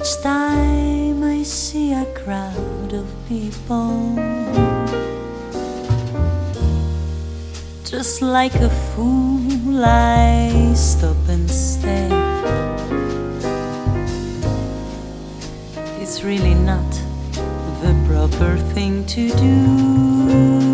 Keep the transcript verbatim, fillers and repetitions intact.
Each time I see a crowd of people, just like a fool I stop and stare. It's really not the proper thing to do.